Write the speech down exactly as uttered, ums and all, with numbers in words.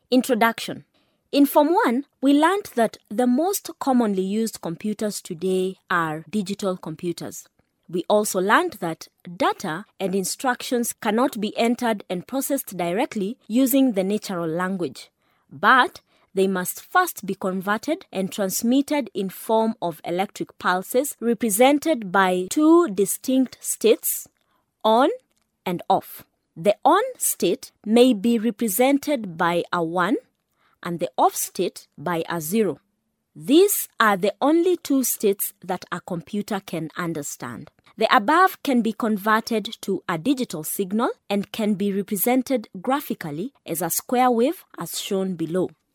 Introduction. In Form one, we learned that the most commonly used computers today are digital computers. We also learned that data and instructions cannot be entered and processed directly using the natural language, but they must first be converted and transmitted in form of electric pulses represented by two distinct states, on and off. The on state may be represented by a one and the off state by a zero. These are the only two states that a computer can understand. The above can be converted to a digital signal and can be represented graphically as a square wave as shown below.